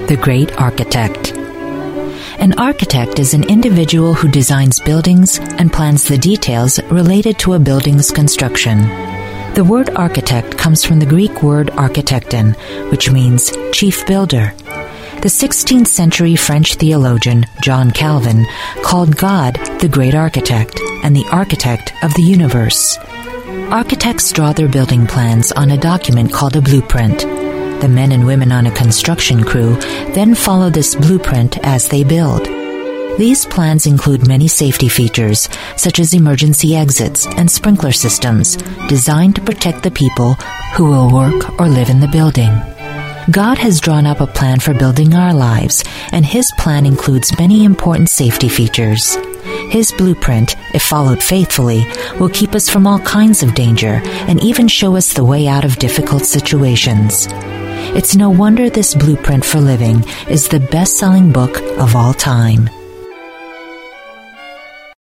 The Great Architect. An architect is an individual who designs buildings and plans the details related to a building's construction. The word architect comes from the Greek word architekton, which means chief builder. The 16th century French theologian John Calvin called God the Great Architect and the architect of the universe. Architects draw their building plans on a document called a blueprint. The men and women on a construction crew then follow this blueprint as they build. These plans include many safety features, such as emergency exits and sprinkler systems, designed to protect the people who will work or live in the building. God has drawn up a plan for building our lives, and His plan includes many important safety features. His blueprint, if followed faithfully, will keep us from all kinds of danger and even show us the way out of difficult situations. It's no wonder this blueprint for living is the best-selling book of all time.